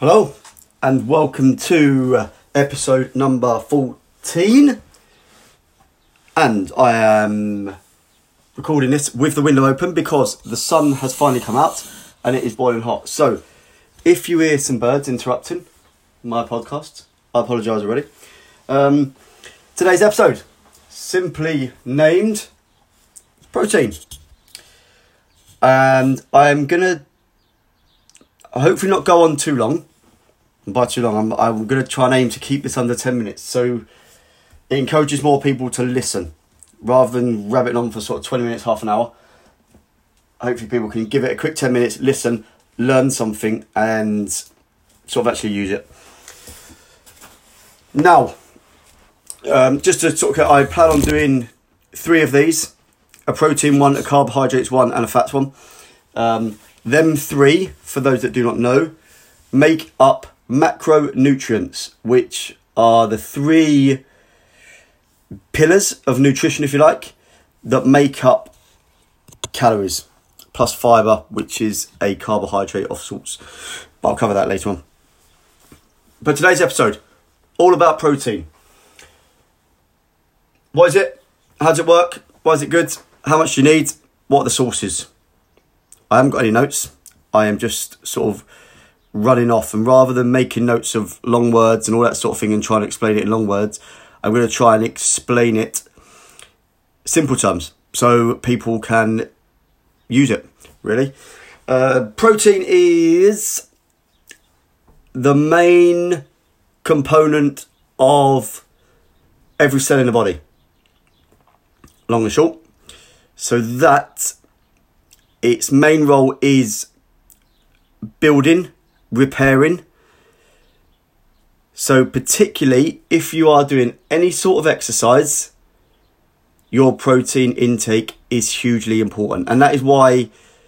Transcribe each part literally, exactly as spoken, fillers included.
Hello and welcome to uh, episode number fourteen, and I am recording this with the window open because the sun has finally come out and it is boiling hot. So if you hear some birds interrupting my podcast, I apologise already. Um, today's episode, simply named Protein, and I'm going to hopefully not go on too long. And by too long, I'm, I'm going to try and aim to keep this under ten minutes. So it encourages more people to listen rather than rabbiting on for sort of twenty minutes, half an hour. Hopefully people can give it a quick ten minutes, listen, learn something and sort of actually use it. Now, um, just to sort of, I plan on doing three of these. A protein one, a carbohydrates one and a fats one. Um, them three, for those that do not know, make up macronutrients, which are the three pillars of nutrition, if you like, that make up calories, plus fibre, which is a carbohydrate of sorts. But I'll cover that later on. But today's episode, all about protein. What is it? How does it work? Why is it good? How much do you need? What are the sources? I haven't got any notes. I am just sort of running off, and rather than making notes of long words and all that sort of thing and trying to explain it in long words, I'm going to try and explain it simple terms so people can use it, really. Uh, protein is the main component of every cell in the body, long and short. So that its main role is building, repairing. So particularly if you are doing any sort of exercise, your protein intake is hugely important. And that is why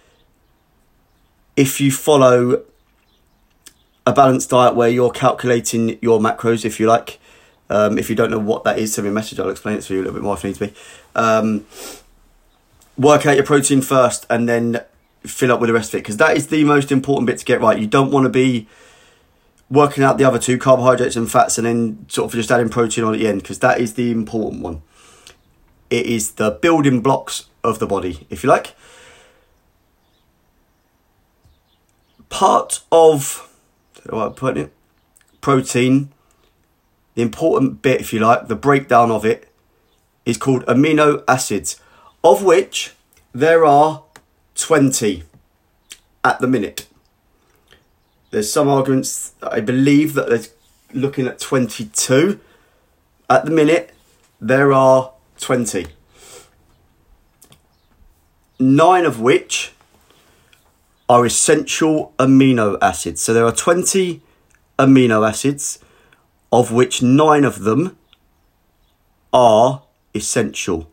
if you follow a balanced diet where you're calculating your macros, if you like, um, if you don't know what that is, send me a message, I'll explain it to you a little bit more if need to be. Um, work out your protein first and then fill up with the rest of it, because that is the most important bit to get right. You don't want to be working out the other two, carbohydrates and fats, and then sort of just adding protein on at the end, because that is the important one. It is the building blocks of the body, if you like. Part of how I put it, protein, the important bit, if you like, the breakdown of it, is called amino acids, of which there are twenty at the minute. There's some arguments that I believe that they're looking at twenty-two. At the minute, there are twenty. Nine of which are essential amino acids. So there are twenty amino acids, of which nine of them are essential.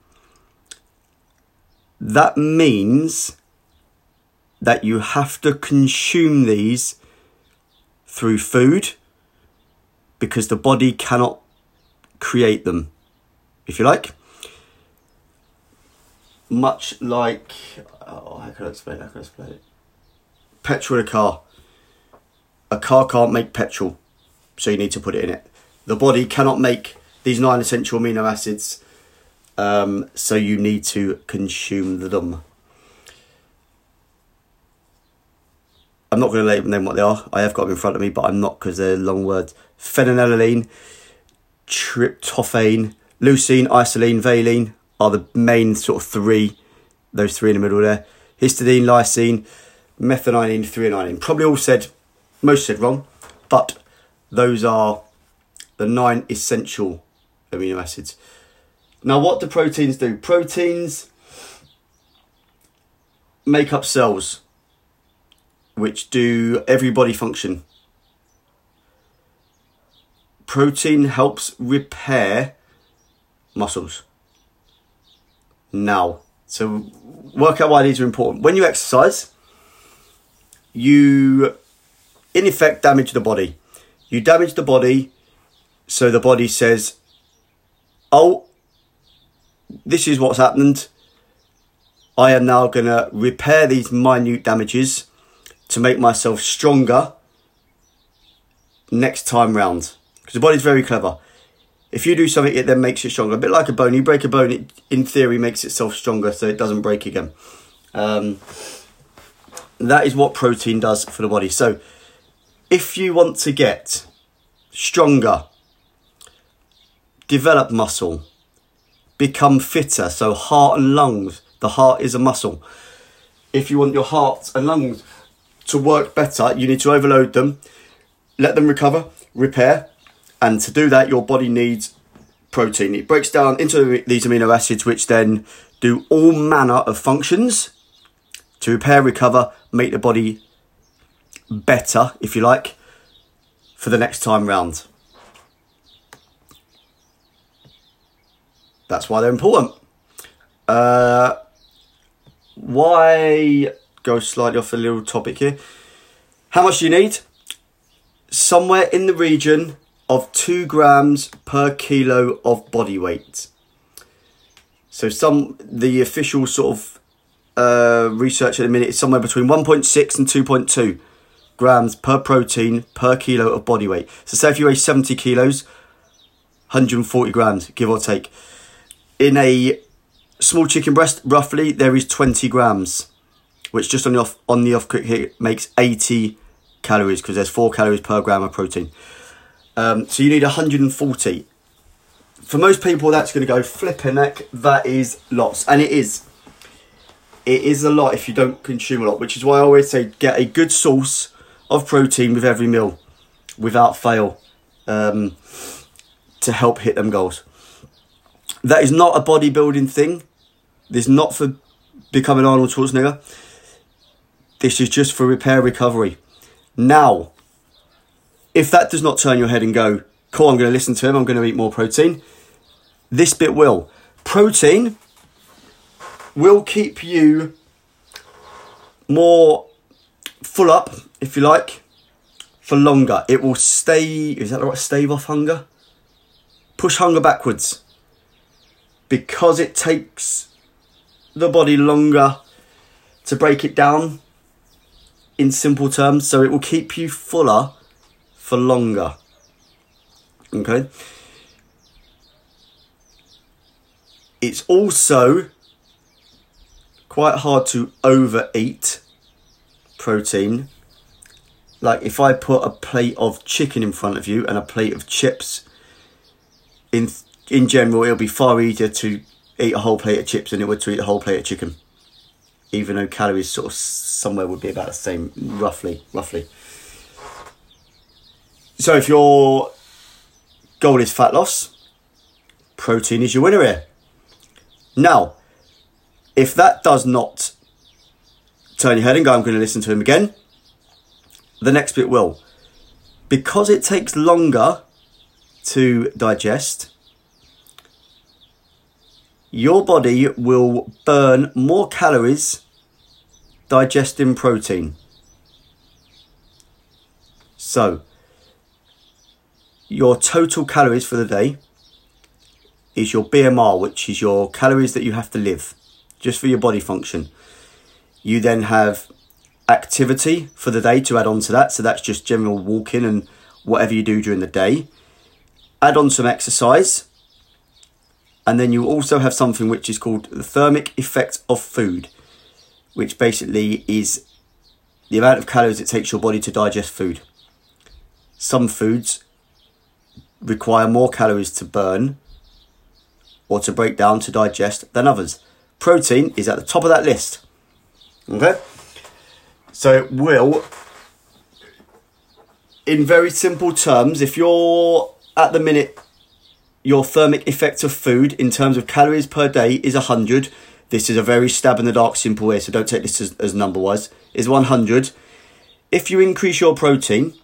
That means that you have to consume these through food, because the body cannot create them, if you like. Much like, oh, how can I explain it? How can I explain it? Petrol in a car. A car can't make petrol, so you need to put it in it. The body cannot make these nine essential amino acids, um, so you need to consume them. I'm not going to label them what they are. I have got them in front of me, but I'm not, because they're long words. Phenylalanine, tryptophan, leucine, isoleucine, valine are the main sort of three. Those three in the middle there. Histidine, lysine, methionine, threonine. Probably all said, most said wrong, but those are the nine essential amino acids. Now, what do proteins do? Proteins make up cells, which do every body function. Protein helps repair muscles. Now, so work out why these are important. When you exercise, you in effect damage the body. You damage the body, so the body says, oh, this is what's happened. I am now going to repair these minute damages to make myself stronger next time round. Because the body's very clever. If you do something, it then makes it stronger. A bit like a bone. You break a bone, it in theory makes itself stronger so it doesn't break again. Um, that is what protein does for the body. So if you want to get stronger, develop muscle, become fitter, so heart and lungs, the heart is a muscle. If you want your heart and lungs to work better, you need to overload them, let them recover, repair, and to do that, your body needs protein. It breaks down into these amino acids, which then do all manner of functions to repair, recover, make the body better, if you like, for the next time round. That's why they're important. Uh, why go slightly off a little topic here? How much do you need? Somewhere in the region of two grams per kilo of body weight. So some the official sort of uh, research at the minute is somewhere between one point six and two point two grams per protein per kilo of body weight. So say if you weigh seventy kilos, one hundred forty grams, give or take. In a small chicken breast, roughly, there is twenty grams, which just on the off on the off quick hit makes eighty calories, because there's four calories per gram of protein. Um, so you need one hundred forty. For most people, that's going to go flipping heck. That is lots, and it is. It is a lot if you don't consume a lot, which is why I always say get a good source of protein with every meal, without fail, um, to help hit them goals. That is not a bodybuilding thing. This is not for becoming Arnold Schwarzenegger. This is just for repair, recovery. Now, if that does not turn your head and go, cool, I'm going to listen to him, I'm going to eat more protein, this bit will. Protein will keep you more full up, if you like, for longer. It will stay, is that the right, stave off hunger? Push hunger backwards. Because it takes the body longer to break it down in simple terms. So it will keep you fuller for longer. Okay. It's also quite hard to overeat protein. Like if I put a plate of chicken in front of you and a plate of chips, in in general, it'll be far easier to eat a whole plate of chips than it would to eat a whole plate of chicken. Even though calories sort of somewhere would be about the same, roughly, roughly. So if your goal is fat loss, protein is your winner here. Now, if that does not turn your head and go, I'm going to listen to him again, the next bit will. Because it takes longer to digest, your body will burn more calories digesting protein. So, your total calories for the day is your B M R, which is your calories that you have to live, just for your body function. You then have activity for the day to add on to that. So that's just general walking and whatever you do during the day. Add on some exercise. And then you also have something which is called the thermic effect of food, which basically is the amount of calories it takes your body to digest food. Some foods require more calories to burn or to break down to digest than others. Protein is at the top of that list. Okay? So it will, in very simple terms, if you're at the minute, your thermic effect of food in terms of calories per day is one hundred. This is a very stab in the dark simple way, so don't take this as, as number wise. Is one hundred. If you increase your protein,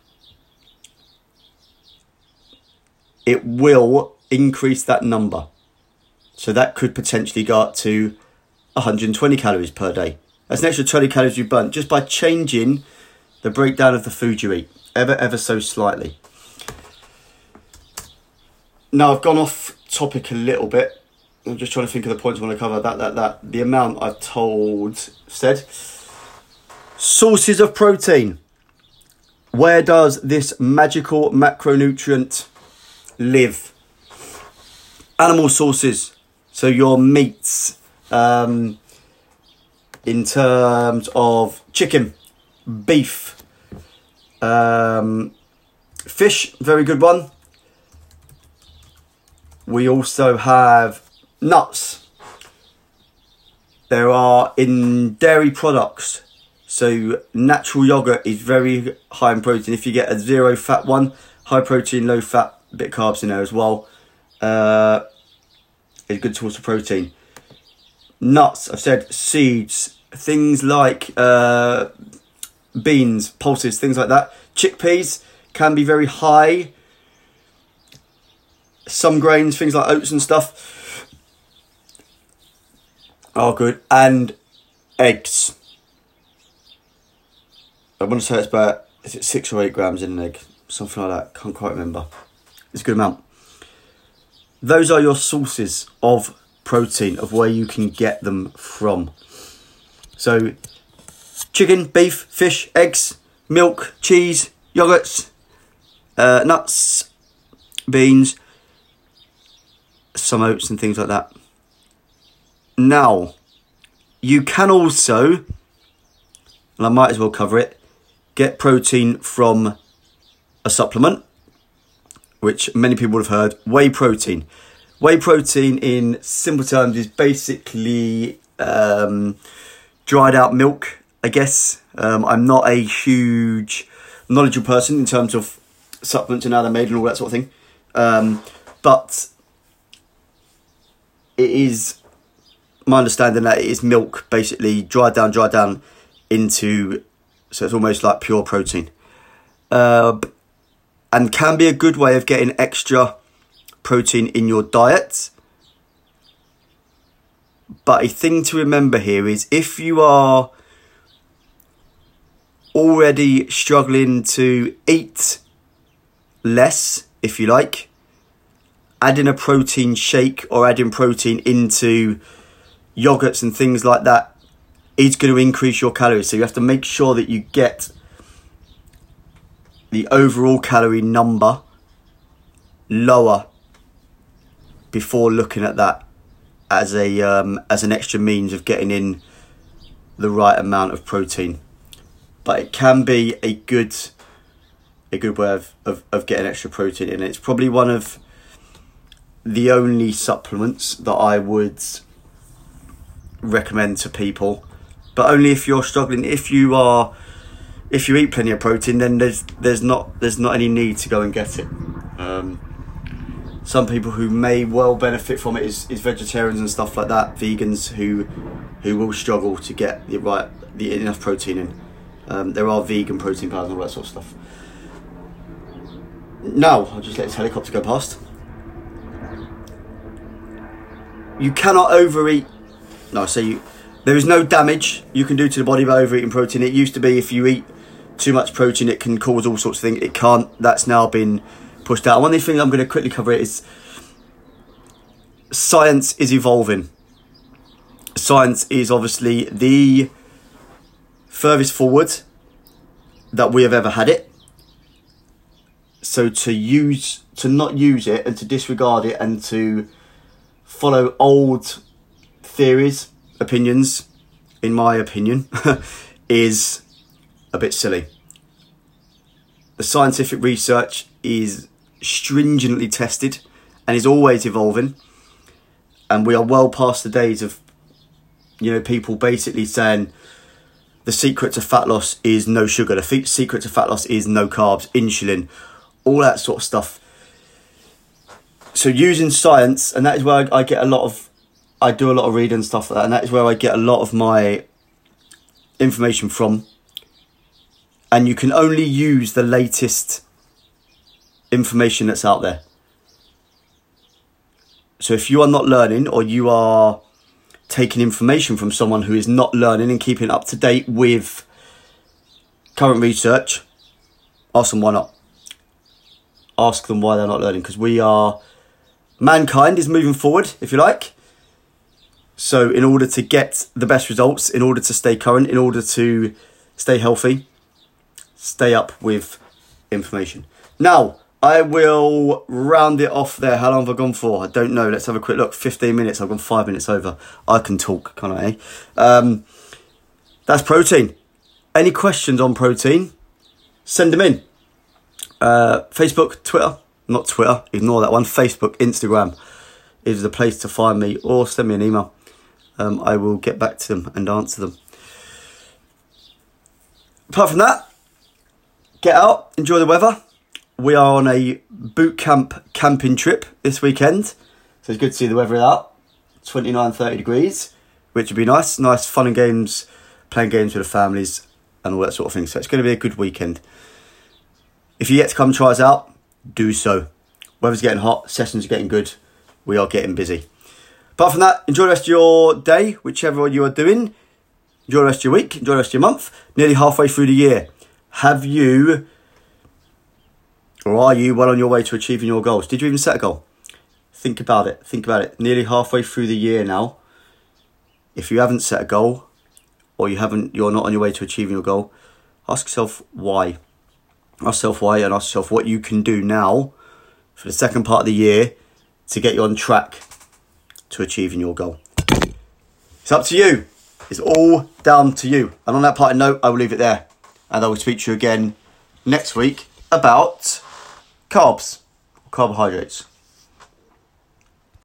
it will increase that number. So that could potentially go up to one hundred twenty calories per day. That's an extra twenty calories you burn just by changing the breakdown of the food you eat, ever, ever so slightly. Now, I've gone off topic a little bit. I'm just trying to think of the points I want to cover. That, that, that. The amount I've told, said. Sources of protein. Where does this magical macronutrient live? Animal sources. So your meats, um, in terms of chicken, beef, um, fish, very good one. We also have nuts. There are in dairy products. So natural yogurt is very high in protein. If you get a zero fat one, high protein, low fat, bit of carbs in there as well. Uh, it's a good source of protein. Nuts, I've said seeds, things like uh, beans, pulses, things like that. Chickpeas can be very high. Some grains, things like oats and stuff, are good. And eggs. I want to say it's about, is it six or eight grams in an egg? Something like that, can't quite remember. It's a good amount. Those are your sources of protein, of where you can get them from. So, chicken, beef, fish, eggs, milk, cheese, yogurts, uh, nuts, beans, some oats and things like that. Now, you can also, and I might as well cover it, get protein from a supplement, which many people would have heard, whey protein. Whey protein, in simple terms, is basically um, dried out milk, I guess. Um, I'm not a huge knowledgeable person in terms of supplements and how they're made and all that sort of thing. Um, but it is my understanding that it is milk, basically dried down, dried down into, so it's almost like pure protein. Uh, and can be a good way of getting extra protein in your diet. But a thing to remember here is, if you are already struggling to eat less, if you like, adding a protein shake or adding protein into yogurts and things like that is going to increase your calories. So you have to make sure that you get the overall calorie number lower before looking at that as a um, as an extra means of getting in the right amount of protein. But it can be a good a good way of, of, of getting extra protein in. It's probably one of the only supplements that I would recommend to people, but only if you're struggling. If you are, if you eat plenty of protein, then there's there's not there's not any need to go and get it. Um, some people who may well benefit from it is, is vegetarians and stuff like that, vegans who who will struggle to get the right the enough protein in. Um, there are vegan protein powders and all that sort of stuff. Now I'll just let this helicopter go past. You cannot overeat. No, so you, there is no damage you can do to the body by overeating protein. It used to be if you eat too much protein, it can cause all sorts of things. It can't. That's now been pushed out. One of the things I'm going to quickly cover is science is evolving. Science is obviously the furthest forward that we have ever had it. So to use, to not use it and to disregard it and to follow old theories, opinions, in my opinion, is a bit silly. The scientific research is stringently tested and is always evolving, and we are well past the days of, you know, people basically saying the secret to fat loss is no sugar, the f- secret to fat loss is no carbs, insulin, all that sort of stuff. So using science, and that is where I, I get a lot of, I do a lot of reading and stuff like that, and that is where I get a lot of my information from. And you can only use the latest information that's out there. So if you are not learning, or you are taking information from someone who is not learning and keeping up to date with current research, ask them why not. Ask them why they're not learning, because we are, mankind is moving forward, if you like. So in order to get the best results, in order to stay current, in order to stay healthy, stay up with information. Now, I will round it off there. How long have I gone for? I don't know. Let's have a quick look. fifteen minutes. I've gone five minutes over. I can talk, can't I? Um, that's protein. Any questions on protein? Send them in. Uh, Facebook, Twitter. Not Twitter. Ignore that one. Facebook, Instagram is the place to find me. Or send me an email. Um, I will get back to them and answer them. Apart from that, get out. Enjoy the weather. We are on a boot camp camping trip this weekend. So it's good to see the weather out. twenty-nine, thirty degrees, which would be nice. Nice fun and games, playing games with the families and all that sort of thing. So it's going to be a good weekend. If you get to come try us out, do so. Weather's getting hot, sessions are getting good. We are getting busy. Apart from that, enjoy the rest of your day, whichever you are doing. Enjoy the rest of your week, enjoy the rest of your month. Nearly halfway through the year. Have you... Or are you well on your way to achieving your goals? Did you even set a goal? Think about it. Think about it. Nearly halfway through the year now. If you haven't set a goal, or you haven't, you're not on your way to achieving your goal, ask yourself why. Ask yourself why, and ask yourself what you can do now for the second part of the year to get you on track to achieving your goal. It's up to you. It's all down to you. And on that parting note, I will leave it there, and I will speak to you again next week about carbs, carbohydrates.